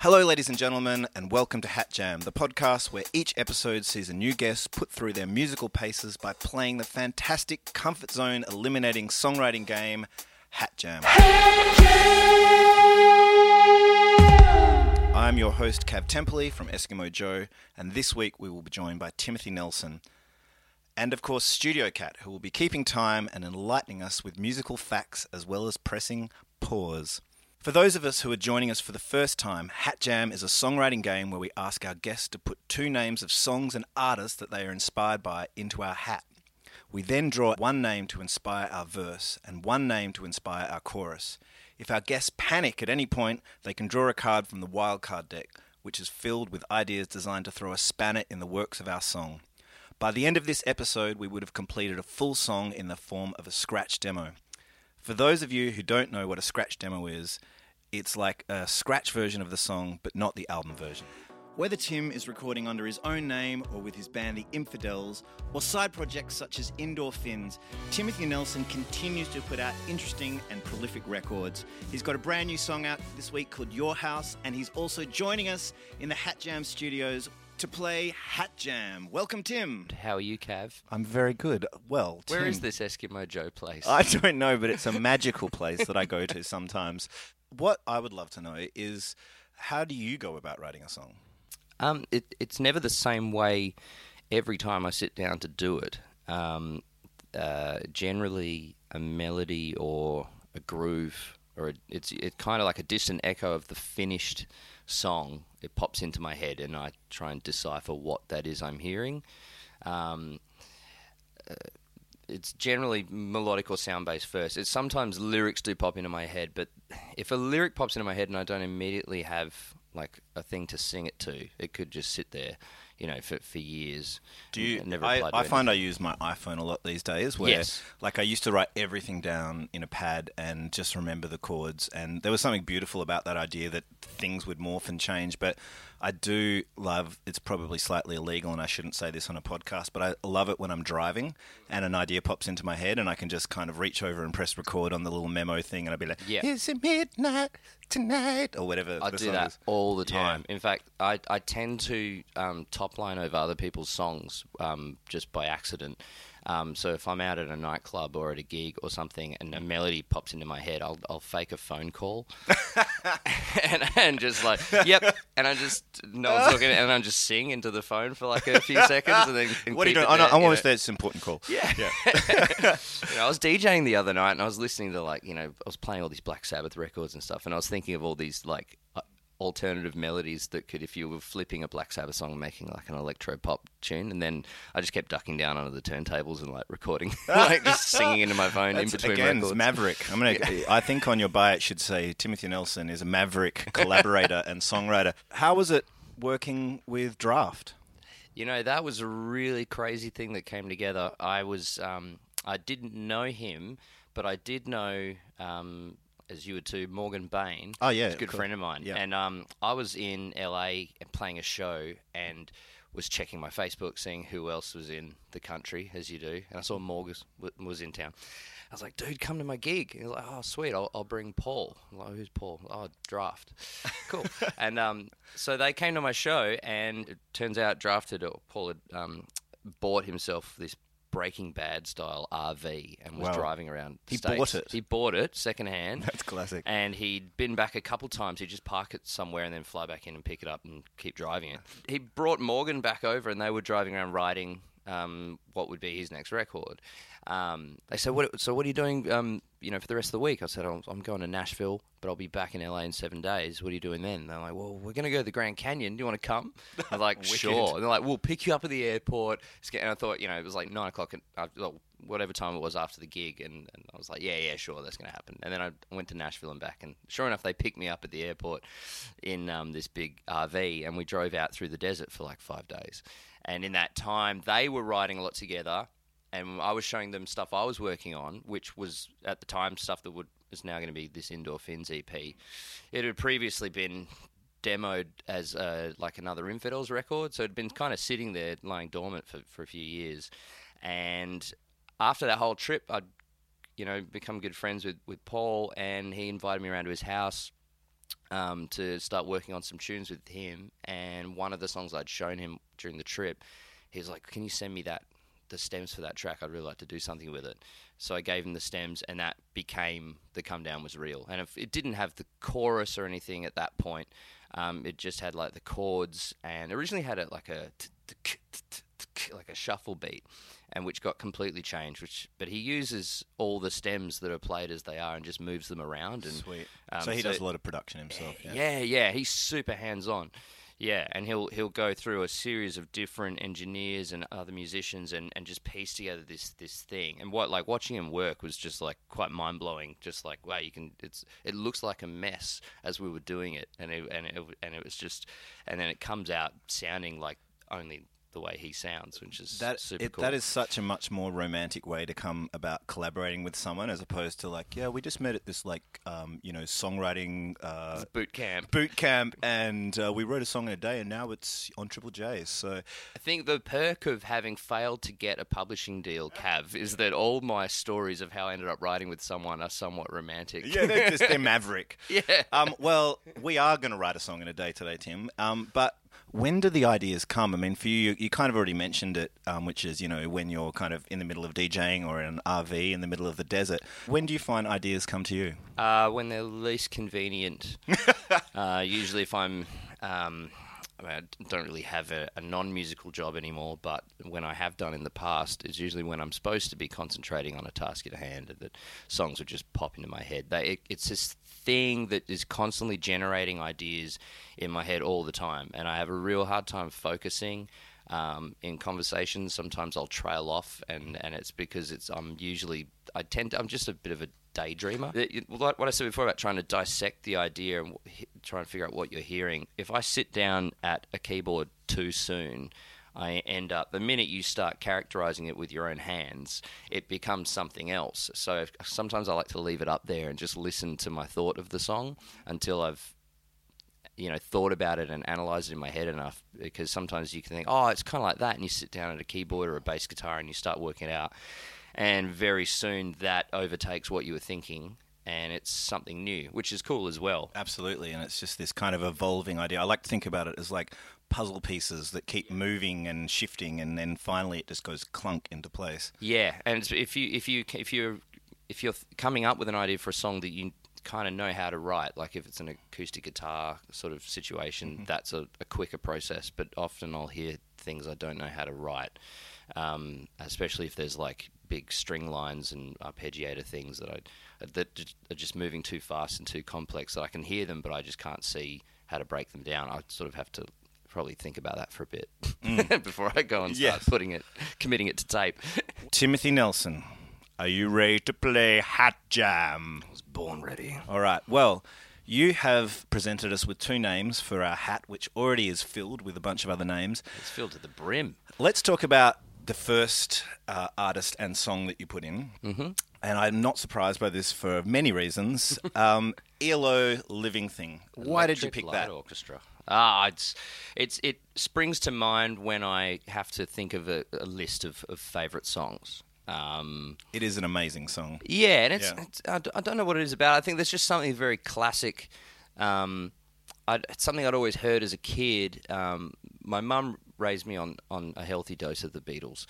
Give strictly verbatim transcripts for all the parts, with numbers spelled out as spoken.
Hello, ladies and gentlemen, and welcome to Hat Jam, the podcast where each episode sees a new guest put through their musical paces by playing the fantastic comfort zone eliminating songwriting game, Hat Jam. Hat Jam! I'm your host, Cav Temperley from Eskimo Joe, and this week we will be joined by Timothy Nelson, and of course Studio Cat, who will be keeping time and enlightening us with musical facts as well as pressing pause. For those of us who are joining us for the first time, Hat Jam is a songwriting game where we ask our guests to put two names of songs and artists that they are inspired by into our hat. We then draw one name to inspire our verse and one name to inspire our chorus. If our guests panic at any point, they can draw a card from the wildcard deck, which is filled with ideas designed to throw a spanner in the works of our song. By the end of this episode, we would have completed a full song in the form of a scratch demo. For those of you who don't know what a scratch demo is, it's like a scratch version of the song, but not the album version. Whether Tim is recording under his own name or with his band The Infidels, or side projects such as Indoor Fins, Timothy Nelson continues to put out interesting and prolific records. He's got a brand new song out this week called Your House, and he's also joining us in the Hat Jam studios to play Hat Jam. Welcome, Tim. How are you, Cav? I'm very good. Well, Tim, where is this Eskimo Joe place? I don't know, but it's a magical place that I go to sometimes. What I would love to know is, how do you go about writing a song? Um, it, it's never the same way every time I sit down to do it. Um, uh, generally, a melody or a groove, or a, it's it's kind of like a distant echo of the finished song. It pops into my head, and I try and decipher what that is I'm hearing. Um, uh, It's generally melodic or sound-based first. It's sometimes lyrics do pop into my head, but if a lyric pops into my head and I don't immediately have like a thing to sing it to, it could just sit there, you know, for for years. Do you? Never I, applied to I find I anything. use my iPhone a lot these days. Where, Yes. like, I used to write everything down in a pad and just remember the chords. And there was something beautiful about that idea that things would morph and change. But I do love, it's probably slightly illegal and I shouldn't say this on a podcast, but I love it when I'm driving and an idea pops into my head and I can just kind of reach over and press record on the little memo thing and I'll be like, Yeah. "It's a midnight tonight," or whatever. I the do song that is. all the Yeah. time. In fact, I, I tend to um, top line over other people's songs um, just by accident. Um, so if I'm out at a nightclub or at a gig or something and a melody pops into my head, I'll I'll fake a phone call and, and just like, yep, and I just, no one's looking, and I just sing into the phone for like a few seconds and then and What are you keep doing? it Oh, no, there, I'm you almost know. there. It's an important call. Yeah. Yeah. You know, I was DJing the other night and I was listening to like, you know, I was playing all these Black Sabbath records and stuff, and I was thinking of all these like uh, alternative melodies that could, if you were flipping a Black Sabbath song and making like an electro pop tune, and then I just kept ducking down under the turntables and like recording, like just singing into my phone That's, in between again, records. it's Maverick. I'm gonna. I think on your bio it should say Timothy Nelson is a Maverick collaborator and songwriter. How was it working with Draft? You know, that was a really crazy thing that came together. I was, um, I didn't know him, but I did know, um, as you were too, Morgan Bain. Oh, yeah, He's a good cool. friend of mine. Yeah. And um, I was in L A playing a show and was checking my Facebook, seeing who else was in the country, as you do. And I saw Morgan was, was in town. I was like, dude, come to my gig. He was like, oh, sweet, I'll, I'll bring Paul. I'm like, who's Paul? Oh, Draft. Cool. And um, so they came to my show, and it turns out Drafted, or Paul had um, bought himself this Breaking Bad style R V and was Wow. driving around the He States. bought it? He bought it secondhand. That's classic. And he'd been back a couple times. He'd just park it somewhere and then fly back in and pick it up and keep driving it. He brought Morgan back over, and they were driving around writing um, what would be his next record. Um, they said, "What? So what are you doing? Um, you know, for the rest of the week?" I said, "I'm, I'm going to Nashville, but I'll be back in L A in seven days. What are you doing then?" And they're like, "Well, we're going to go to the Grand Canyon. Do you want to come?" I was like, "Sure." And they're like, "We'll pick you up at the airport." And I thought, you know, it was like nine o'clock, at, uh, well, whatever time it was after the gig, and, and I was like, "Yeah, yeah, sure, that's going to happen." And then I went to Nashville and back, and sure enough, they picked me up at the airport in um, this big R V, and we drove out through the desert for like five days. And in that time, they were writing a lot together. And I was showing them stuff I was working on, which was, at the time, stuff that would is now going to be this Indoor Fins E P. It had previously been demoed as uh, like another Infidels record, so it had been kind of sitting there, lying dormant for, for a few years. And after that whole trip, I'd, you know, become good friends with, with Paul, and he invited me around to his house. um, to start working on some tunes with him. And one of the songs I'd shown him during the trip, he was like, "Can you send me that, the stems for that track? I'd really like to do something with it." So I gave him the stems, and that became The Come Down Was Real. And if it didn't have the chorus or anything at that point. Um, it just had like the chords, and originally had it like a like a shuffle beat, and which got completely changed. Which, but he uses all the stems that are played as they are and just moves them around. And Sweet. Um, so he so, does a lot of production himself. Yeah, yeah, yeah. He's super hands on. Yeah, and he'll he'll go through a series of different engineers and other musicians and, and just piece together this this thing. And what like watching him work was just like quite mind blowing. Just like wow, you can it's it looks like a mess as we were doing it, and it and it and it was just and then it comes out sounding like only the way he sounds, which is that, super it, cool. That is such a much more romantic way to come about collaborating with someone, as opposed to like, yeah, we just met at this like, um, you know, songwriting uh, boot camp. Boot camp, and uh, we wrote a song in a day, and now it's on Triple J. So I think the perk of having failed to get a publishing deal, Cav, is that all my stories of how I ended up writing with someone are somewhat romantic. yeah, they're just they're maverick. Yeah. Um. Well, we are going to write a song in a day today, Tim. Um. But when do the ideas come? I mean, for you, you kind of already mentioned it, um, which is, you know, when you're kind of in the middle of DJing or in an R V in the middle of the desert. When do you find ideas come to you? Uh, when they're least convenient. uh, usually if I'm... Um, I, mean, I don't really have a, a non-musical job anymore, but when I have done in the past, it's usually when I'm supposed to be concentrating on a task at hand, and that songs would just pop into my head. They, it, it's this thing that is constantly generating ideas in my head all the time, and I have a real hard time focusing um, in conversations. Sometimes I'll trail off, and, and it's because it's I'm usually I tend to, I'm just a bit of a daydreamer. Like what I said before about trying to dissect the idea and try and figure out what you're hearing. If I sit down at a keyboard too soon, I end up, the minute you start characterizing it with your own hands, it becomes something else. So if, sometimes I like to leave it up there and just listen to my thought of the song until I've, you know, thought about it and analyzed it in my head enough, because sometimes you can think, oh, it's kind of like that, and you sit down at a keyboard or a bass guitar and you start working it out. And very soon that overtakes what you were thinking, and it's something new, which is cool as well. Absolutely, and it's just this kind of evolving idea. I like to think about it as like puzzle pieces that keep moving and shifting, and then finally it just goes clunk into place. Yeah, and it's, if you if you if you're if you're coming up with an idea for a song that you kind of know how to write, like if it's an acoustic guitar sort of situation, mm-hmm. that's a, a quicker process. But often I'll hear things I don't know how to write, um, especially if there's like big string lines and arpeggiator things that I that are just moving too fast and too complex that I can hear them, but I just can't see how to break them down. I sort of have to probably think about that for a bit mm. before I go and start yes. putting it, committing it to tape. Timothy Nelson, are you ready to play Hat Jam? I was born ready. All right. Well, you have presented us with two names for our hat, which already is filled with a bunch of other names. It's filled to the brim. Let's talk about the first uh, artist and song that you put in. Mm-hmm. And I'm not surprised by this for many reasons. um, E L O, Living Thing. Why Electric did you pick Light that? Orchestra. Ah, it's it's it springs to mind when I have to think of a, a list of, of favourite songs. Um, it is an amazing song. Yeah, and it's, yeah. it's I, I don't know what it is about. I think there's just something very classic. Um, I'd, it's something I'd always heard as a kid. Um, my mum raised me on, on a healthy dose of the Beatles.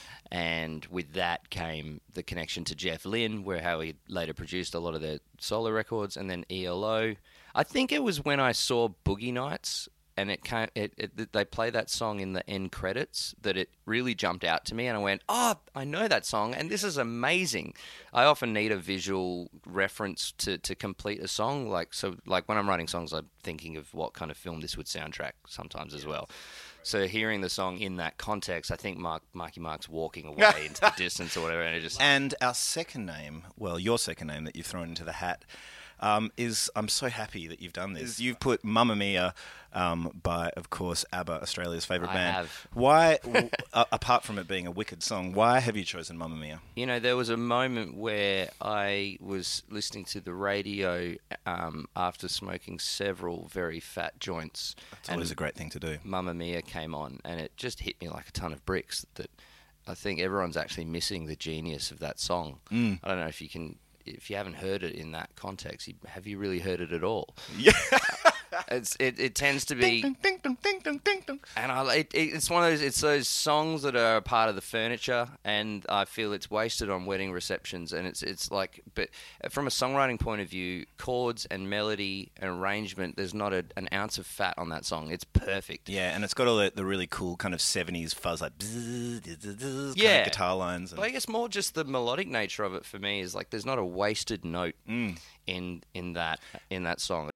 And with that came the connection to Jeff Lynne, where how he later produced a lot of their solo records, and then E L O. I think it was when I saw Boogie Nights, and it came, it, it they play that song in the end credits, that it really jumped out to me, and I went, "Oh, I know that song, and this is amazing." I often need a visual reference to, to complete a song, like so. Like when I'm writing songs, I'm thinking of what kind of film this would soundtrack sometimes as well. So hearing the song in that context, I think Mark, Marky Mark's walking away into the distance or whatever, and it just. And our second name, well, your second name that you've thrown into the hat, um, is I'm so happy that you've done this. You've put Mamma Mia um, by, of course, ABBA, Australia's favourite I band. have. Why, w- apart from it being a wicked song, why have you chosen Mamma Mia? You know, there was a moment where I was listening to the radio um, after smoking several very fat joints. That's always a great thing to do. Mamma Mia came on, and it just hit me like a ton of bricks that I think everyone's actually missing the genius of that song. Mm. I don't know if you can if you haven't heard it in that context, you, have you really heard it at all? Yeah. It's it, it tends to be, Ding, ding, ding, ding, ding, ding, ding. and I it, it, it's one of those it's those songs that are a part of the furniture, and I feel it's wasted on wedding receptions, and it's it's like, but from a songwriting point of view, chords and melody and arrangement, there's not a, an ounce of fat on that song. It's perfect. Yeah, and it's got all the, the really cool kind of seventies fuzz, like bzzz, bzzz, bzzz, kind Yeah. of guitar lines. And... But I guess more just the melodic nature of it for me is like there's not a wasted note Mm. in in that in that song.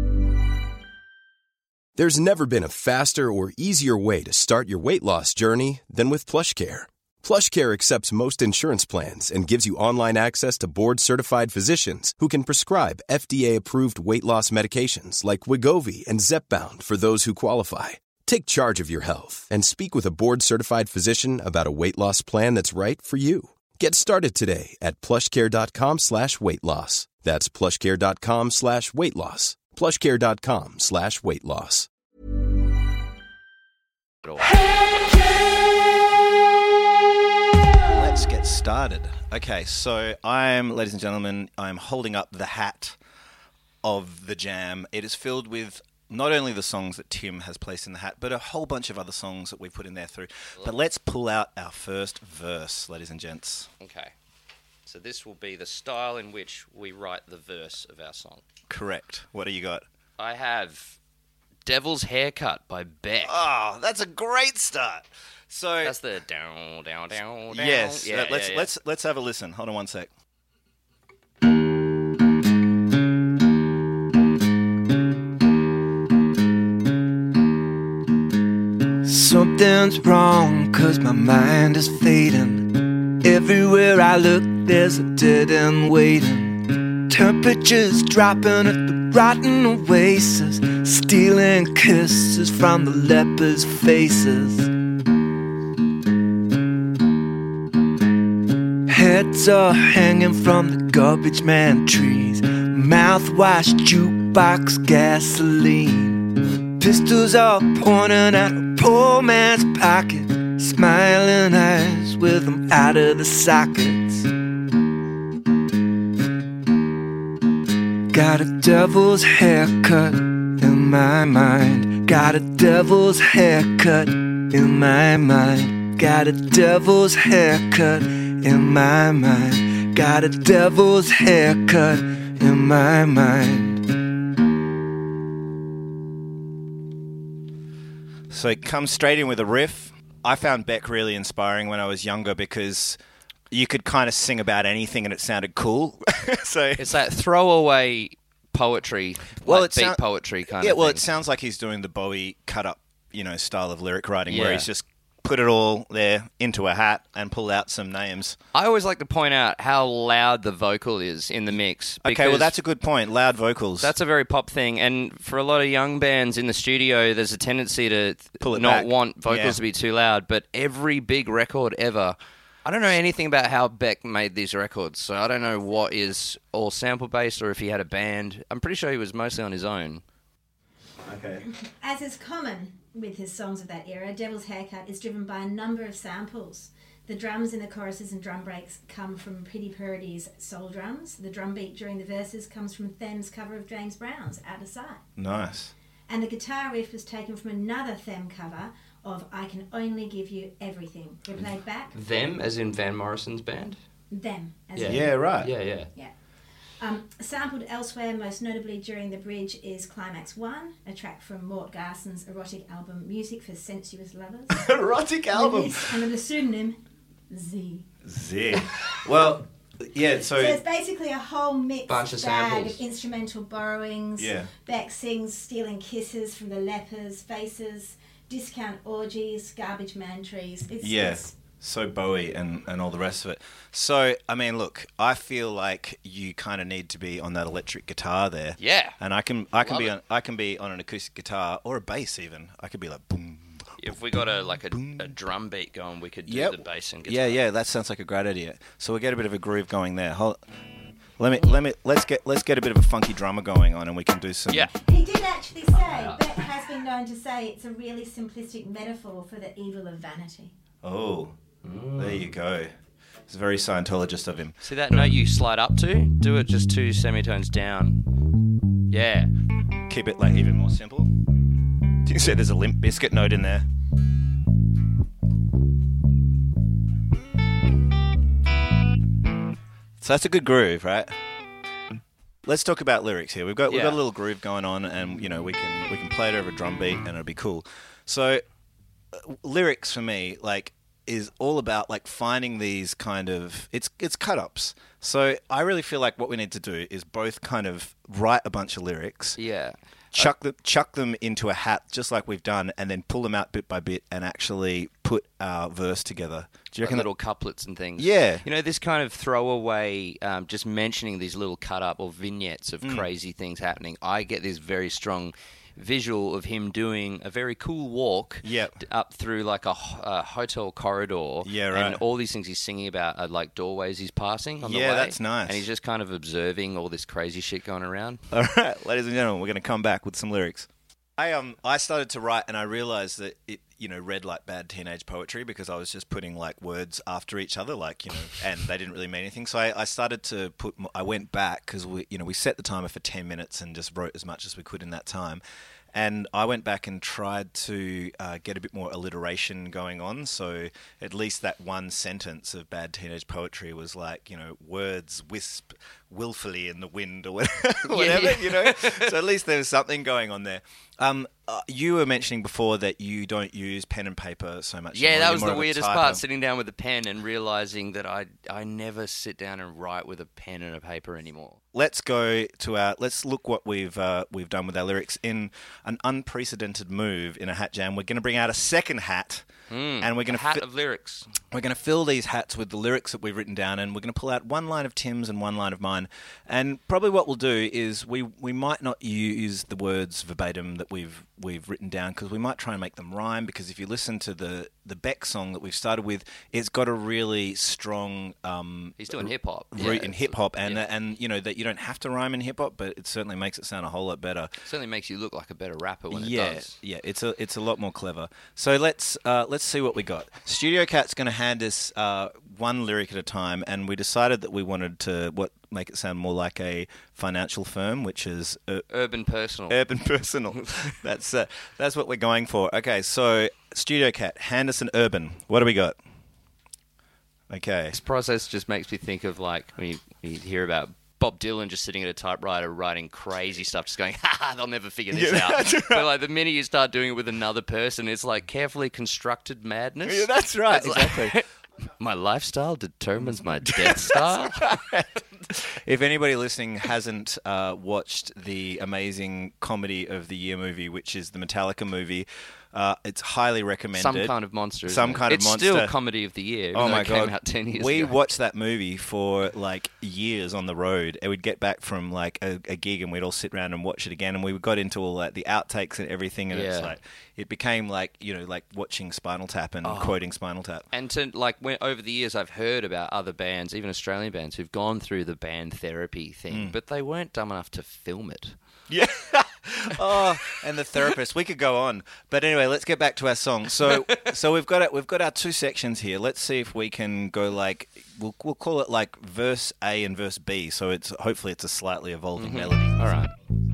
There's never been a faster or easier way to start your weight loss journey than with PlushCare. PlushCare accepts most insurance plans and gives you online access to board-certified physicians who can prescribe F D A-approved weight loss medications like Wegovy and Zepbound for those who qualify. Take charge of your health and speak with a board-certified physician about a weight loss plan that's right for you. Get started today at plushcare.com slash weight loss. That's plushcare.com slash weight loss. plushcare.com slash weight loss. Let's get started. Okay, so I'm, ladies and gentlemen, I'm holding up the hat of the jam. It is filled with not only the songs that Tim has placed in the hat, but a whole bunch of other songs that we've put in there through. But let's pull out our first verse, ladies and gents. Okay. So this will be the style in which we write the verse of our song. Correct. What do you got? I have Devil's Haircut by Beck. Oh, that's a great start. So That's the down, down, down, down. yes, Yeah, let's yeah, yeah. let's let's have a listen. Hold on one sec. Something's wrong, cause my mind is fading. Everywhere I look, there's a dead end waiting. Temperatures dropping at the rotten oasis, stealing kisses from the lepers' faces. Heads are hanging from the garbage man trees, mouthwash, jukebox, gasoline. Pistols are pointing at a poor man's pocket, smiling eyes with them out of the sockets. Got a devil's haircut in my mind. Got a devil's haircut in my mind. Got a devil's haircut in my mind. Got a devil's haircut in my mind. So it comes straight in with a riff. I found Beck really inspiring when I was younger because you could kind of sing about anything and it sounded cool. So It's that throwaway poetry, Well, like it beat sound- poetry kind yeah, of well, thing. it sounds like he's doing the Bowie cut up, you know, style of lyric writing where Yeah. he's just put it all there into a hat and pulled out some names. I always like to point out how loud the vocal is in the mix. Okay, well, because that's a good point. Loud vocals. That's a very pop thing, and for a lot of young bands in the studio, there's a tendency to Pull it not back. want vocals Yeah. to be too loud. But every big record ever, I don't know anything about how Beck made these records, so I don't know what is all sample based or if he had a band. I'm pretty sure he was mostly on his own. Okay. As is common with his songs of that era, Devil's Haircut is driven by a number of samples. The drums in the choruses and drum breaks come from Pretty Purdy's Soul Drums. The drum beat during the verses comes from Them's cover of James Brown's Out of Sight. Nice. And the guitar riff was taken from another Them cover of I Can Only Give You Everything. They played back. Them, as in Van Morrison's band? Them. As Yeah. in- Yeah, right. Yeah, yeah. Yeah. Um, sampled elsewhere, most notably during the bridge, is Climax one, a track from Mort Garson's erotic album Music for Sensuous Lovers. Erotic album. Released under the pseudonym Z. Z. Well, yeah, so... So it's basically a whole mixed Bunch of bag samples. of instrumental borrowings. Yeah. Beck sings Stealing Kisses from the Lepers, Faces, Discount Orgies, Garbage Man Trees. It's, Yeah. it's So Bowie and, and all the rest of it. So, I mean, look, I feel like you kind of need to be on that electric guitar there. Yeah. And I can I can Love be it. on I can be on an acoustic guitar or a bass even. I could be like boom. If we got a like a, a drum beat going, we could do Yep. the bass and guitar. Yeah, yeah, that sounds like a great idea. So we'll get a bit of a groove going there. Hold, let me let me let's get let's get a bit of a funky drummer going on and we can do some Yeah. He did actually say, Beck has been known to say it's a really simplistic metaphor for the evil of vanity. Oh. There you go. It's very Scientologist of him. See that note you slide up to? Do it just two semitones down. Yeah. Keep it like even more simple. Do you see there's a Limp Bizkit note in there? So that's a good groove, right? Let's talk about lyrics here. We've got we've Yeah. got a little groove going on, and you know we can we can play it over a drum beat, and it'll be cool. So uh, lyrics for me, like, is all about like finding these kind of it's it's cut ups. So I really feel like what we need to do is both kind of write a bunch of lyrics, Yeah. chuck them chuck them into a hat just like we've done, and then pull them out bit by bit and actually put our verse together. Do you Like reckon? little couplets and things. Yeah. You know, this kind of throwaway, um, just mentioning these little cut up or vignettes of Mm. crazy things happening. I get this very strong visual of him doing a very cool walk Yep. d- up through like a, h- a hotel corridor. Yeah, right. And all these things he's singing about are like doorways he's passing on the way. Yeah, that's nice. And he's just kind of observing all this crazy shit going around. All right, ladies and gentlemen, we're going to come back with some lyrics. I um I started to write and I realized that it you know read like bad teenage poetry because I was just putting like words after each other, like, you know, and they didn't really mean anything. So I, I started to put I went back because we you know we set the timer for ten minutes and just wrote as much as we could in that time. And I went back and tried to uh, get a bit more alliteration going on. So at least that one sentence of bad teenage poetry was like, you know, words wisp willfully in the wind or whatever, whatever yeah. you know. So at least there was something going on there. Um, uh, you were mentioning before that you don't use pen and paper so much. Yeah, anymore. that You're was more the of a weirdest typer. part, sitting down with a pen and realizing that I I never sit down and write with a pen and a paper anymore. Let's go to our. Let's look what we've uh, we've done with our lyrics in an unprecedented move in a hat jam. We're going to bring out a second hat, Mm, and we're going a to hat fi- of lyrics. we're going to fill these hats with the lyrics that we've written down, and we're going to pull out one line of Tim's and one line of mine. And probably what we'll do is we we might not use the words verbatim that we've we've written down because we might try and make them rhyme. Because if you listen to the the Beck song that we've started with, it's got a really strong um, He's doing hip hop. root Yeah, in it's- hip hop, and yeah. and you know that you don't have to rhyme in hip hop, but it certainly makes it sound a whole lot better. Certainly makes you look like a better rapper when yeah, it does. yeah, it's a it's a lot more clever. So let's uh, let's see what we got. Studio Cat's going to hand us uh, one lyric at a time, and we decided that we wanted to what make it sound more like a financial firm, which is uh, Urban personal. urban personal. that's uh, that's what we're going for. Okay, so Studio Cat, hand us an urban. What do we got? Okay. This process just makes me think of like when you, you hear about Bob Dylan just sitting at a typewriter writing crazy stuff, just going, ha ha, they'll never figure this Yeah, out. that's right. But like the minute you start doing it with another person, it's like carefully constructed madness. Yeah, that's right. It's like, Exactly. my lifestyle determines my death star. If anybody listening hasn't uh, watched the amazing comedy of the year movie, which is the Metallica movie, uh, it's highly recommended. Some kind of monster. isn't Some it? kind of it's monster. still comedy of the year. Even Oh though my it came god! out ten years we ago. watched that movie for like years on the road, and we'd get back from like a, a gig, and we'd all sit around and watch it again. And we got into all like the outtakes and everything, and it's Yeah. like it became like you know like watching Spinal Tap and Oh. quoting Spinal Tap. And to like when, over the years, I've heard about other bands, even Australian bands, who've gone through the band therapy Mm. thing, but they weren't dumb enough to film it. Yeah. Oh, and the therapist. We could go on, but anyway, let's get back to our song. So, so we've got it. We've got our two sections here. Let's see if we can go like we'll we'll call it like verse A and verse B. So it's hopefully it's a slightly evolving melody. All right.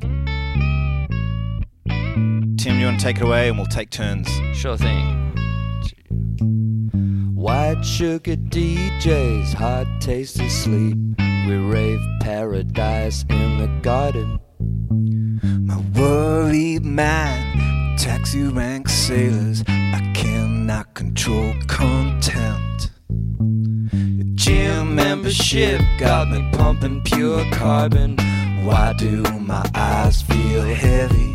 Tim, you want to take it away, and we'll take turns. Sure thing. White sugar D Js, hot tasty sleep. We rave paradise in the garden. My worried mind, taxi rank sailors. I cannot control contempt. Gym membership got me pumping pure carbon. Why do my eyes feel heavy?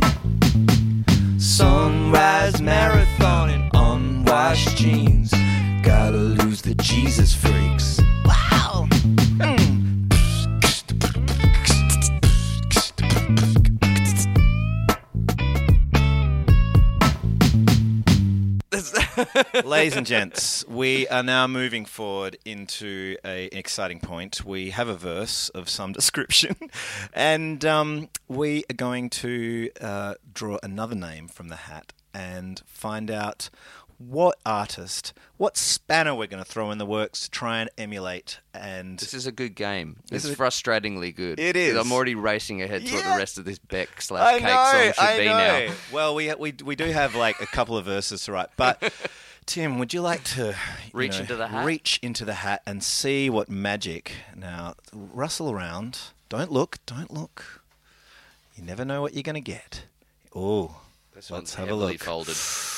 Sunrise marathon in unwashed jeans. Gotta lose the Jesus freaks. Wow! Mm. Ladies and gents, we are now moving forward into a, an exciting point. We have a verse of some description, and um, we are going to uh, draw another name from the hat and find out what artist, what spanner we're going to throw in the works to try and emulate. And This is a good game. This It's is- frustratingly good. It is. I'm already racing ahead to what Yeah. the rest of this Beck slash I Cake know, song should I be know. now. Well, we we we do have like a couple of verses to write, but Tim, would you like to you Reach know, into the hat? Reach into the hat and see what magic. Now, rustle around. Don't look. Don't look. You never know what you're going to get. Oh, This let's one's have a heavily look. folded.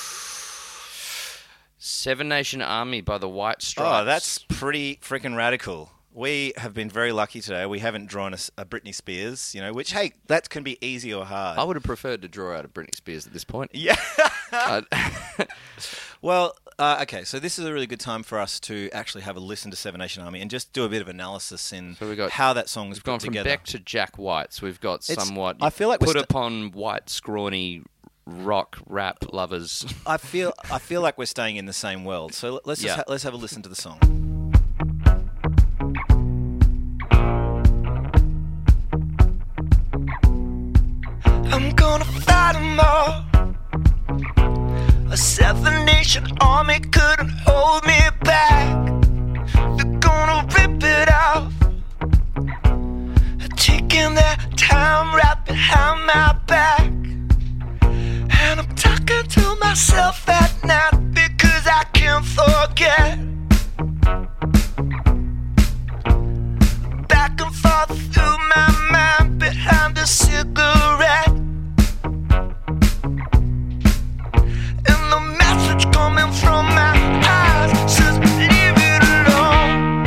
Seven Nation Army by the White Stripes. Oh, that's pretty freaking radical. We have been very lucky today. We haven't drawn a, s- a Britney Spears, you know, which, hey, that can be easy or hard. I would have preferred to draw out a Britney Spears at this point. Yeah. Uh, Well, uh, okay, so this is a really good time for us to actually have a listen to Seven Nation Army and just do a bit of analysis in So we got- how that song is We've put gone from together. Beck to Jack White, so we've got It's- somewhat I feel like we're put st- upon white, scrawny rock rap lovers. I feel I feel like we're staying in the same world. So let's just Yeah. ha- let's have a listen to the song. I'm gonna fight 'em all. A seven nation army couldn't hold me back. They're gonna rip it off, taking their time right behind my back. And I'm talking to myself at night because I can't forget. Back and forth through my mind behind a cigarette. And the message coming from my eyes says, leave it alone.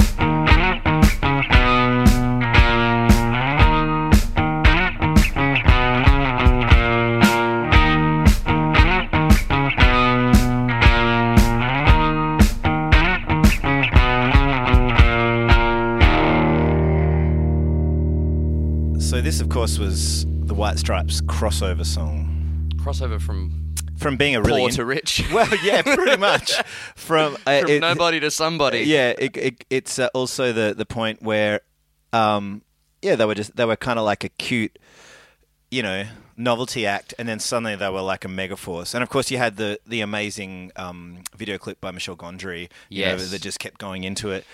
So this, of course, was the White Stripes crossover song. Crossover from From being a really poor in- to rich. well, yeah, pretty much from, uh, From it- nobody to somebody. Yeah, it, it, it's uh, also the the point where, um, yeah, they were just they were kind of like a cute, you know, novelty act, and then suddenly they were like a mega force. And of course, you had the the amazing um, video clip by Michel Gondry, you know, Yes. that just kept going into it.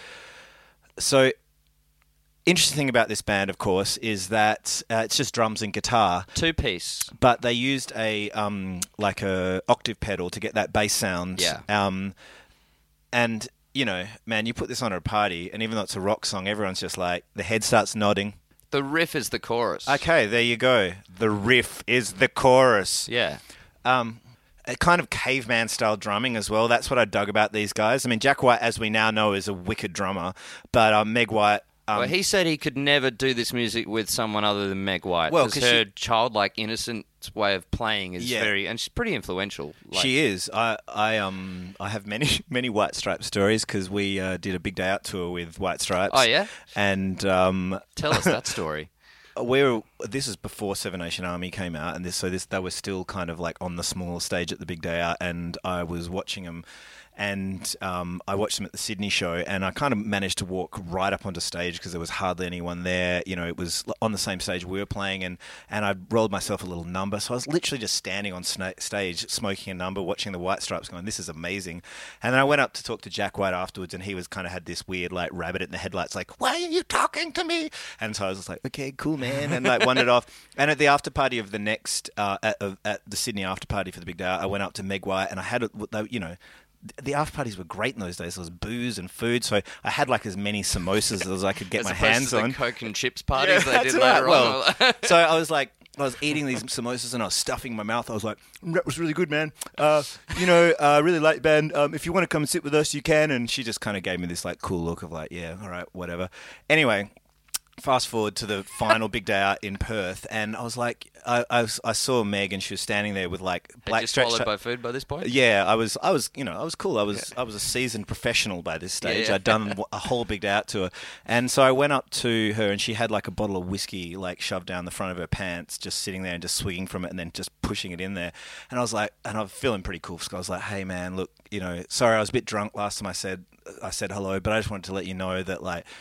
So. Interesting thing about this band, of course, is that uh, it's just drums and guitar, Two piece. but they used a um, like a octave pedal to get that bass sound. Yeah. Um, and you know, man, you put this on at a party, and even though it's a rock song, everyone's just like the head starts nodding. The riff is the chorus. Okay, there you go. The riff is the chorus. Yeah. Um, a kind of caveman style drumming as well. That's what I dug about these guys. I mean, Jack White, as we now know, is a wicked drummer, but um, Meg White. Um, Well, he said he could never do this music with someone other than Meg White. Well, because 'cause her she- childlike, innocent way of playing is Yeah. very, and she's pretty influential. Like, She is. I, I um I have many many White Stripes stories because we uh, did a big day out tour with White Stripes. Oh, yeah? And um, Tell us that story. we were this is before Seven Nation Army came out, and this so this they were still kind of like on the small stage at the big day out, and I was watching them. And um, I watched them at the Sydney show, and I kind of managed to walk right up onto stage because there was hardly anyone there. You know, it was on the same stage we were playing, and, and I rolled myself a little number. So I was literally just standing on sna- stage, smoking a number, watching the White Stripes going, this is amazing. And then I went up to talk to Jack White afterwards, and he was kind of had this weird, like, rabbit in the headlights, like, why are you talking to me? And so I was just like, okay, cool, man. And like wandered off. And at the after party of the next, uh, at, of, at the Sydney after party for the big day, I went up to Meg White, and I had, a, you know, the after parties were great in those days. There was booze and food, so I had like as many samosas as I could get As my opposed hands to the on. Coke and chips parties they that's did right. later Well, on. so I was like, I was eating these samosas and I was stuffing my mouth. I was like, that was really good, man. Uh, you know, I uh, really like the band. Um, if you want to come and sit with us, you can. And she just kind of gave me this like cool look of like, yeah, all right, whatever. Anyway. Fast forward to the final big day out in Perth, and I was like, I, I, was, I saw Meg, and she was standing there with like black Had you stretched. swallowed by food by this point? Yeah, I was, I was, you know, I was cool. I was, I was a seasoned professional by this stage. Yeah. I'd done a whole big day out to her, and so I went up to her, and she had like a bottle of whiskey like shoved down the front of her pants, just sitting there and just swigging from it, and then just pushing it in there. And I was like, and I'm feeling pretty cool. So I was like, hey man, look, you know, sorry, I was a bit drunk last time I said, I said hello, but I just wanted to let you know that like.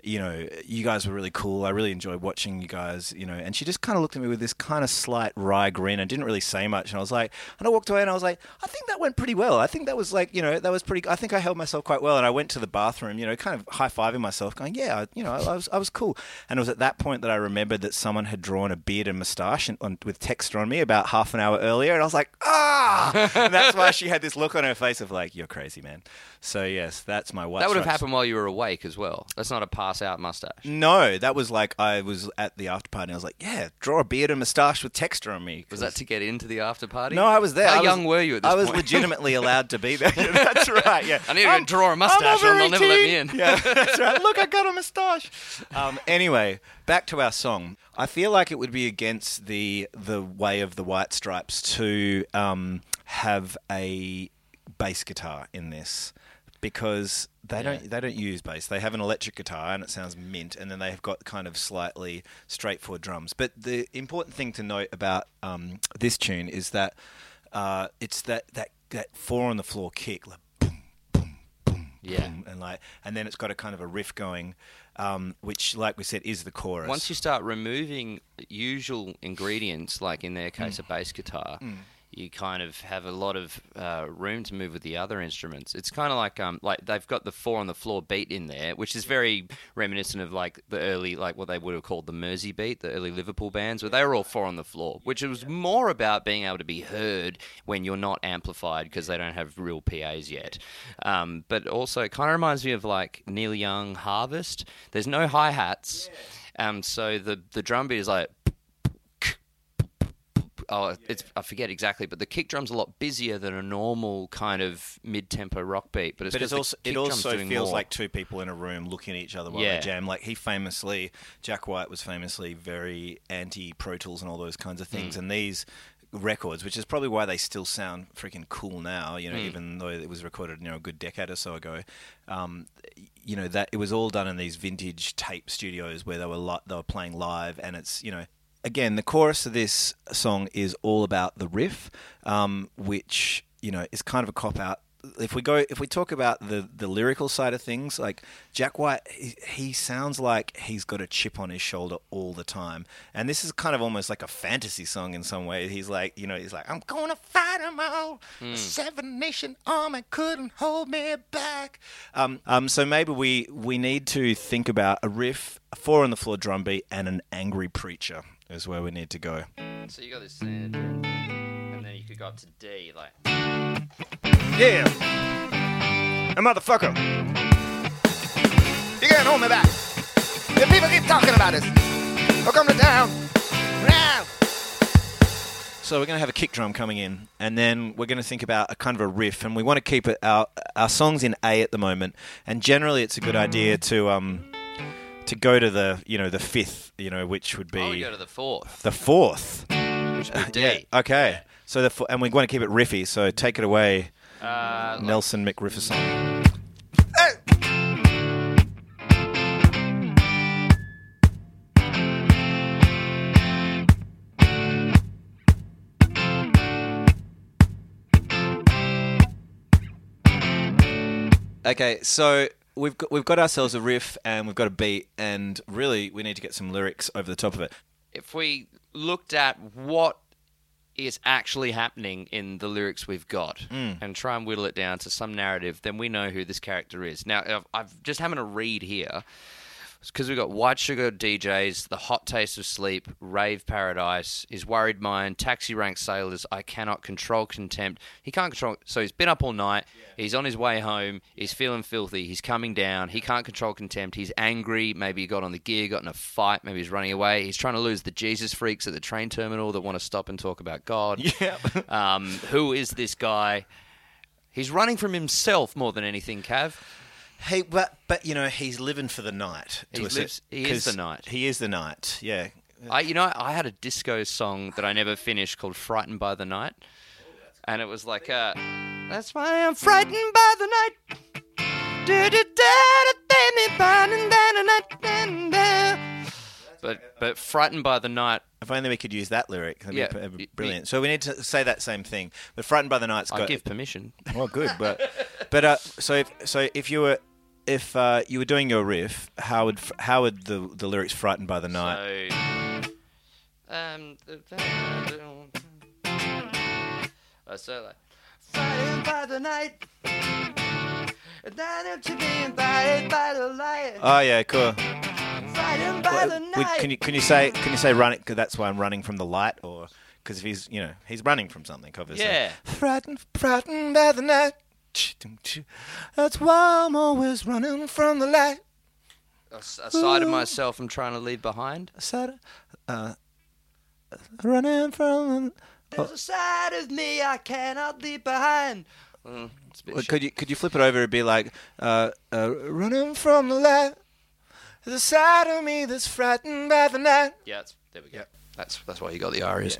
you know, you guys were really cool. I really enjoyed watching you guys, you know. And she just kind of looked at me with this kind of slight wry grin and didn't really say much. And I was like, and I walked away and I was like, I think that went pretty well. I think that was like, you know, that was pretty, I think I held myself quite well. And I went to the bathroom, you know, kind of high-fiving myself going, yeah, I, you know, I was, I was cool. And it was at that point that I remembered that someone had drawn a beard and moustache and, on, with texture on me about half an hour earlier. And I was like, ah! And that's why she had this look on her face of like, you're crazy, man. So yes, that's my white That would have stripes. happened while you were awake as well. That's not a pass-out mustache. No, that was like I was at the after party and I was like, yeah, draw a beard and moustache with texture on me. Was that to get into the after party? No, I was there. How I was, young were you at this I was point? legitimately allowed to be there. That's right, yeah. I need to I'm- draw a mustache I'm or they'll over never let me eighteen. in. Yeah, that's right. Look, I got a moustache. Um, anyway, back to our song. I feel like it would be against the the way of the White Stripes to um, have a bass guitar in this. Because they don't they don't use bass. They have an electric guitar and it sounds mint, and then they've got kind of slightly straightforward drums. But the important thing to note about um, this tune is that uh, it's that, that that four on the floor kick, like boom, boom, boom, Yeah. boom, and like, and then it's got a kind of a riff going, um, which, like we said, is the chorus. Once you start removing usual ingredients, like in their case, a bass guitar, you kind of have a lot of uh, room to move with the other instruments. It's kind of like um like they've got the four on the floor beat in there, which is very reminiscent of like the early, like what they would have called the Mersey beat, the early Liverpool bands, where they were all four on the floor, which was more about being able to be heard when you're not amplified because they don't have real P As yet. Um, but also it kind of reminds me of like Neil Young Harvest. There's no hi-hats, um, so the, the drum beat is like... Oh, it's I forget exactly, but the kick drum's a lot busier than a normal kind of mid-tempo rock beat. But it's, But it's 'cause also, the it kick drum's also doing feels more. like two people in a room looking at each other while Yeah. they jam. Like he famously, Jack White was famously very anti-Pro Tools and all those kinds of things. Mm. And these records, which is probably why they still sound freaking cool now, you know, Mm. even though it was recorded, you know, a good decade or so ago. Um, you know, that it was all done in these vintage tape studios where they were li- they were playing live, and it's, you know. Again, the chorus of this song is all about the riff, um, which, you know, is kind of a cop-out. If we go, if we talk about the, the lyrical side of things, like Jack White, he, he sounds like he's got a chip on his shoulder all the time. And this is kind of almost like a fantasy song in some way. He's like, you know, he's like, I'm going to fight them all. The Seven Nation Army couldn't hold me back. Um, um, so maybe we, we need to think about a riff, a four on the floor drum beat, and an angry preacher is where we need to go. So you got this snare drum, and then you could go up to D, like... Yeah. A motherfucker. You can't hold me back. The people keep talking about this. Welcome to town. Now. So we're going to have a kick drum coming in, and then we're going to think about a kind of a riff, and we want to keep it our our song's in A at the moment, and generally it's a good idea to um to go to the you know the fifth, you know, which would be Oh, we go to the fourth, the fourth. which would be D. Yeah. Okay. So the fo- and we want to keep it riffy. So take it away, Uh, like- Nelson McRifferson. Okay, so we've got, we've got ourselves a riff and we've got a beat, and really we need to get some lyrics over the top of it. if we looked at what is actually happening in the lyrics we've got Mm. and try and whittle it down to some narrative, then we know who this character is. Now, I've, I've just having a read here because we've got White Sugar D Js, The Hot Taste of Sleep, Rave Paradise, His Worried Mind, Taxi Rank Sailors, I Cannot Control Contempt. He can't control... So he's been up all night. Yeah. He's on his way home. He's feeling filthy. He's coming down. He can't control contempt. He's angry. Maybe he got on the gear, got in a fight. Maybe he's running away. He's trying to lose the Jesus freaks at the train terminal that want to stop and talk about God. Yeah. um, who is this guy? He's running from himself more than anything, Cav. Hey, but but you know he's living for the night. to He a lives- cer- he is 'cause the night. He is the night. Yeah. I, you know, I had a disco song that I never finished called "Frightened by the Night," and it was like, uh, "That's why I'm frightened by the night." But but frightened by the night. If only we could use that lyric. That'd Yeah. be that'd be brilliant. So we need to say that same thing. But Frightened by the Night's I got... give permission. Well, good, but but uh, so if so if you were if uh, you were doing your riff, how would how would the the lyrics "Frightened by the Night"? So, um, uh, so like, frightened by the night, down to be invited by the light. Oh yeah, cool. Frightened by the Would- night. Can you can you say can you say running? Cause that's why I'm running from the light, or because if he's you know he's running from something, obviously. Yeah. Frightened, frightened by the night. That's why I'm always running from the light. A, s- a side of myself I'm trying to leave behind. A side, uh, running from. There's a side of me I cannot leave behind. Mm, it's a bit Well, shit. could you could you flip it over and be like, uh, uh, running from the light? There's a side of me that's frightened by the night. Yeah, it's, there we go. That's that's why you got the arias.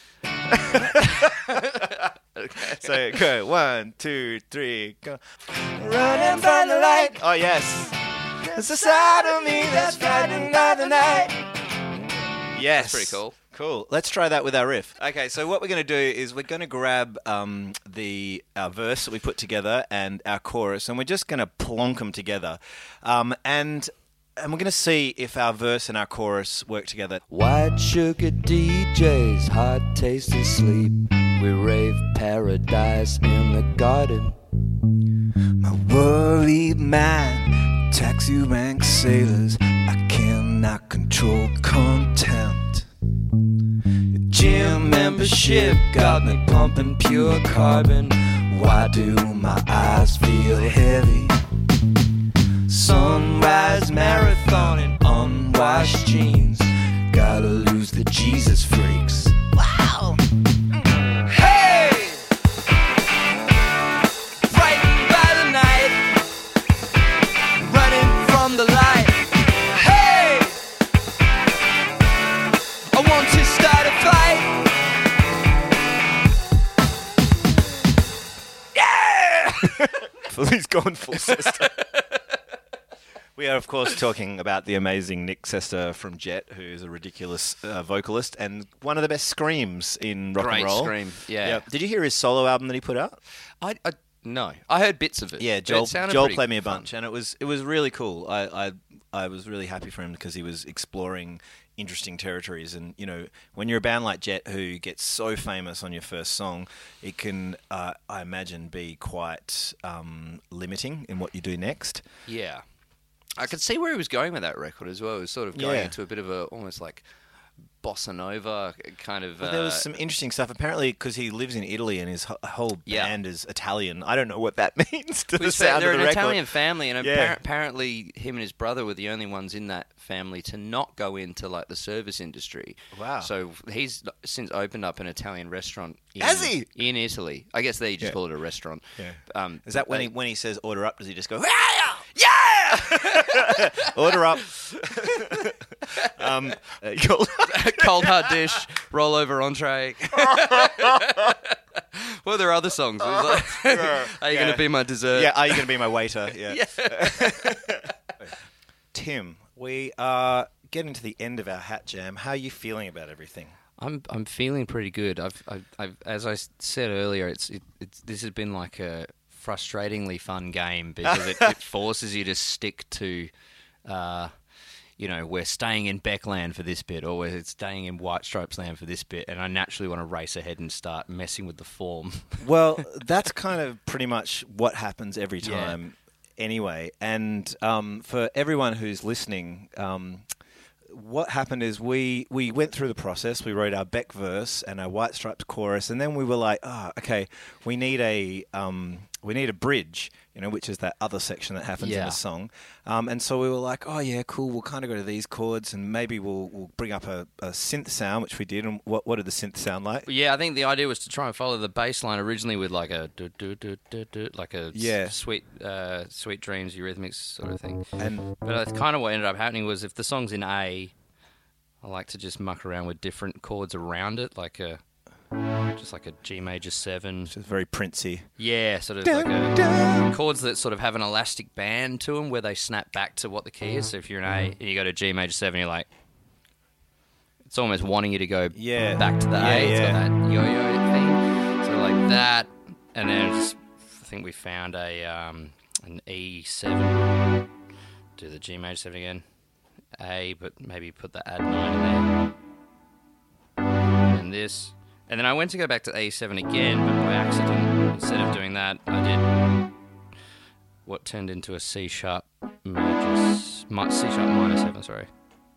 Okay. So go one, two, three, go. Running from the light. Oh yes. There's a side of me that's frightened by the night. Yes. That's pretty cool. Cool. Let's try that with our riff. Okay, so what we're going to do is we're going to grab um, the our verse that we put together and our chorus, and we're just going to plonk them together, um, and and we're going to see if our verse and our chorus work together. White sugar D Js, hot tasty sleep. We rave paradise in the garden. My worried mind, taxi rank sailors. I cannot control contempt. Gym membership got me pumping pure carbon. Why do my eyes feel heavy? Sunrise marathon in unwashed jeans. Gotta lose the Jesus freaks. Wow! Hey! Frightened by the night, running from the light. Hey! I want to start a fight. Yeah! He's gone full sister. We are, of course, talking about the amazing Nick Sesta from Jet, who is a ridiculous uh, vocalist and one of the best screams in rock Great and roll. scream, yeah. Yep. Did you hear his solo album that he put out? I, I no, I heard bits of it. Yeah, but Joel, it sounded Joel pretty played me a fun. bunch, and it was it was really cool. I, I I was really happy for him because he was exploring interesting territories. And you know, when you're a band like Jet who gets so famous on your first song, it can, uh, I imagine, be quite um, limiting in what you do next. Yeah. I could see where he was going with that record as well. It was sort of going Yeah. into a bit of a almost like bossa nova kind of. Well, there was uh, some interesting stuff. Apparently, because he lives in Italy and his ho- whole Yeah. band is Italian. I don't know what that means to the Well, sound they're of the an record. Italian family, and Yeah. appar- apparently him and his brother were the only ones in that family to not go into like the service industry. Wow. So he's since opened up an Italian restaurant. In, Has he? in Italy? I guess they just Yeah. call it a restaurant. Yeah. Um, Is that but when they- he when he says order up? Does he just go Yeah! order up? um, uh, cool. Cold hard dish, roll over entree. What are their other songs? It was like, are you Yeah. going to be my dessert? Yeah, are you going to be my waiter? Yeah. Tim, we are getting to the end of our Hat Jam. How are you feeling about everything? I'm I'm feeling pretty good. I've, I've, I've as I said earlier, it's it, it's this has been like a frustratingly fun game because it, it forces you to stick to, uh, you know, we're staying in Beckland for this bit, or we're staying in White Stripes Land for this bit, and I naturally want to race ahead and start messing with the form. Well, that's kind of pretty much what happens every Yeah. time anyway. And um, for everyone who's listening, um, what happened is we, we went through the process. We wrote our Beck verse and our White Stripes chorus, and then we were like, oh, okay, we need a um, we need a bridge, you know, which is that other section that happens in Yeah. the song. Um, and so we were like, oh yeah, cool. We'll kind of go to these chords, and maybe we'll we'll bring up a, a synth sound, which we did. And what what did the synth sound like? Yeah, I think the idea was to try and follow the bass line originally with like a do, do, do, do, do, like a Yeah. s- sweet uh, sweet dreams Eurythmics sort of thing. And But uh, kind of what ended up happening was if the song's in A, I like to just muck around with different chords around it, like a just like a G major seven. it's very Princey. Yeah, sort of like a, chords that sort of have an elastic band to them where they snap back to what the key is. So if you're in A and you go to G major seven, you're like, it's almost wanting you to go Yeah. back to the Yeah, A. It's yeah. got that yo-yo thing. So like that, and then just, I think we found a um, an E seven. Do the G major seven again. A, but maybe put the add nine in there. And this. And then I went to go back to A seven again, but by accident, instead of doing that, I did what turned into a C sharp major, C sharp minor seven, sorry.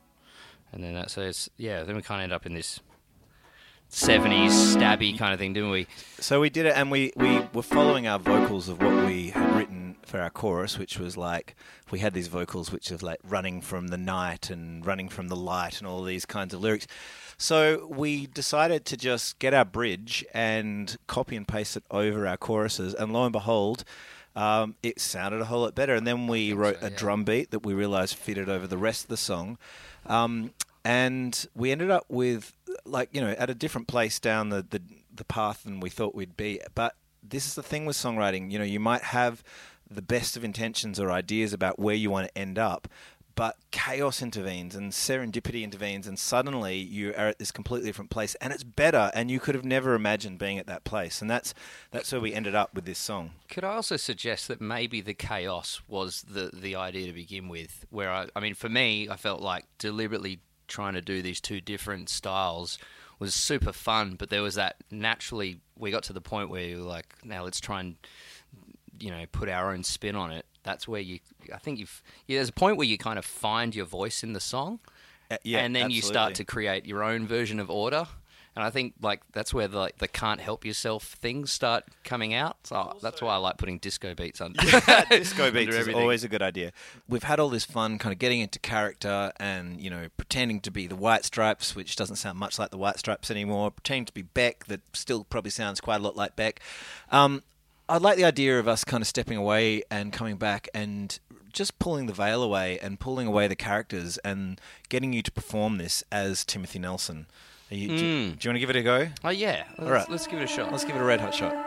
And then that, so it's, yeah, then we kind of end up in this seventies stabby kind of thing, didn't we? So we did it, and we, we were following our vocals of what we had written for our chorus, which was like, we had these vocals which is like running from the night and running from the light and all these kinds of lyrics. So we decided to just get our bridge and copy and paste it over our choruses, and lo and behold, um, it sounded a whole lot better. And then we wrote so, yeah. a drum beat that we realised fitted over the rest of the song. Um, and we ended up with, like, you know, at a different place down the, the, the path than we thought we'd be. But this is the thing with songwriting. You know, you might have the best of intentions or ideas about where you want to end up, but chaos intervenes and serendipity intervenes, and suddenly you are at this completely different place, and it's better, and you could have never imagined being at that place. And that's that's where we ended up with this song. Could I also suggest that maybe the chaos was the, the idea to begin with, where, I, I mean, for me, I felt like deliberately trying to do these two different styles was super fun, but there was that naturally, we got to the point where you were like, now let's try and, you know, put our own spin on it. That's where you, I think you've, yeah, there's a point where you kind of find your voice in the song, uh, yeah, and then absolutely. you start to create your own version of order. And I think like that's where the, like, the can't help yourself things start coming out. So also, that's why I like putting disco beats under. Yeah, disco beats is always a good idea. We've had all this fun kind of getting into character and, you know, pretending to be the White Stripes, which doesn't sound much like the White Stripes anymore, pretending to be Beck, that still probably sounds quite a lot like Beck. Um, I like the idea of us kind of stepping away and coming back and just pulling the veil away and pulling away the characters and getting you to perform this as Timothy Nelson. Are you, mm. do, you, do you want to give it a go? Oh, yeah. Let's, All right. Let's give it a shot. Let's give it a red hot shot.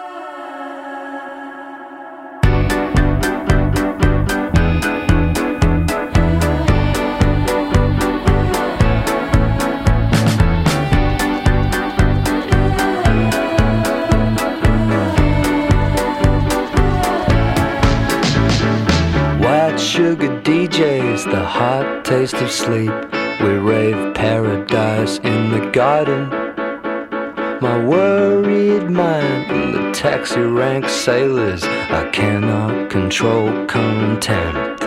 Sugar D Js, the hot taste of sleep. We rave paradise in the garden. My worried mind and the taxi rank sailors, I cannot control contempt.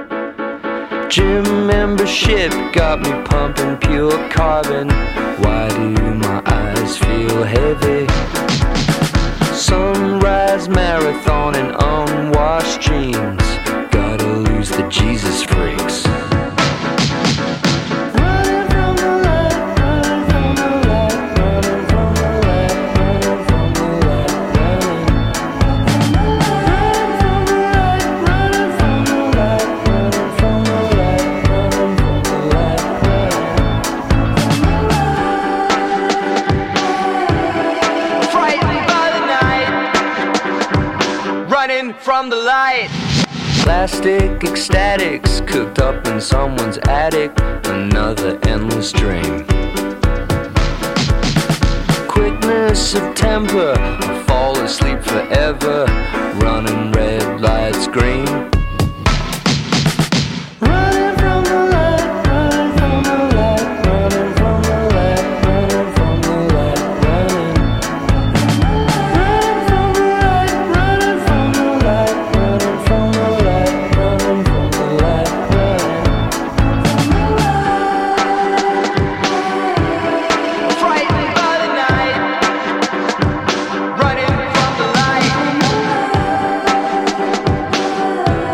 Gym membership got me pumping pure carbon. Why do my eyes feel heavy? Sunrise marathon in unwashed jeans. Gotta lose the Jesus freaks. Running from the light, running from the light, running from the light, running from the light, running from the light, running from the light, running from the light, running from the light. Frightened by the night, running from the light. Plastic ecstatics cooked up in someone's attic, another endless dream. Quickness of temper, I fall asleep forever, running red lights green. Running from the light, running from the light, running from the light, running from the light, running. Running from the light, running from the light, running from the light, running from the light, running. Frightened by the night, running from the light.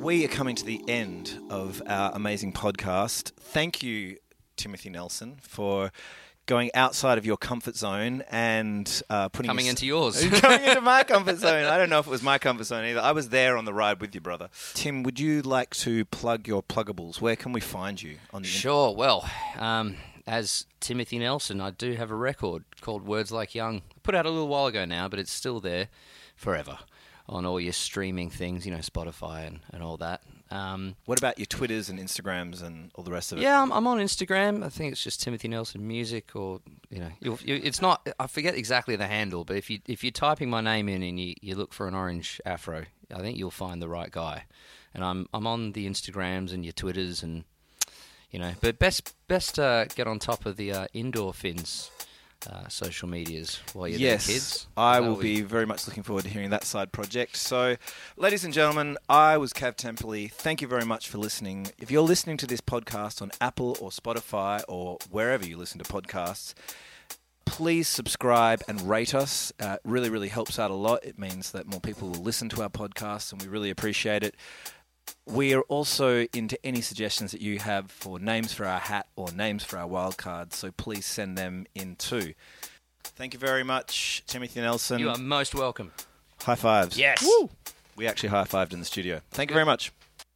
we are coming to the end of our amazing podcast. Thank you, Timothy Nelson, for going outside of your comfort zone and uh, putting Coming us- into yours. coming into my comfort zone. I don't know if it was my comfort zone either. I was there on the ride with you, brother. Tim, would you like to plug your pluggables? Where can we find you on the Sure. Well, um, as Timothy Nelson, I do have a record called Words Like Young. Put out a little while ago now, but it's still there forever on all your streaming things, you know, Spotify and, and all that. Um, What about your Twitters and Instagrams and all the rest of it? yeah, I'm, I'm on Instagram. I think it's just Timothy Nelson Music, or you know, you'll, you, it's not. I forget exactly the handle, but if you if you're typing my name in and you, you look for an orange afro, I think you'll find the right guy. And I'm I'm on the Instagrams and your Twitters, and you know, but best best uh, get on top of the uh, Endorphins uh, social medias while you're Yes, there, kids. I That will would be very much looking forward to hearing that side project. So, ladies and gentlemen, I was Cav Templey. Thank you very much for listening. If you're listening to this podcast on Apple or Spotify or wherever you listen to podcasts, please subscribe and rate us. Uh, it really, really helps out a lot. It means that more people will listen to our podcasts, and we really appreciate it. We are also into any suggestions that you have for names for our hat or names for our wild cards, so please send them in too. Thank you very much, Timothy Nelson. You are most welcome. High fives. Yes. Woo! We actually high-fived in the studio. Thank you very much.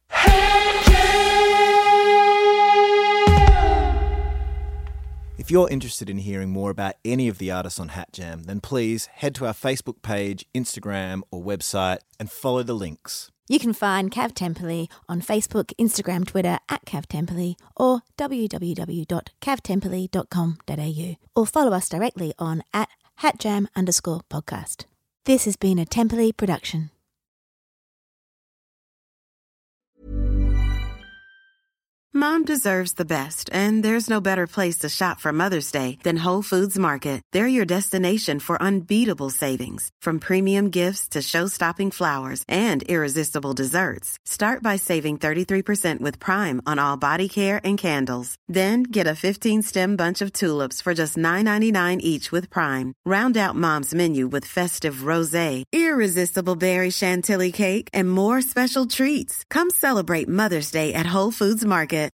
If you're interested in hearing more about any of the artists on Hat Jam, then please head to our Facebook page, Instagram or website and follow the links. You can find Cav Temperley on Facebook, Instagram, Twitter at Cav Temperley or w w w dot cav temperley dot com dot a u, or follow us directly on at hatjam underscore podcast. This has been a Temperley production. Mom deserves the best, and there's no better place to shop for Mother's Day than Whole Foods Market. They're your destination for unbeatable savings, from premium gifts to show-stopping flowers and irresistible desserts. Start by saving thirty-three percent with Prime on all body care and candles. Then get a fifteen-stem bunch of tulips for just nine ninety-nine each with Prime. Round out Mom's menu with festive rosé, irresistible berry chantilly cake, and more special treats. Come celebrate Mother's Day at Whole Foods Market.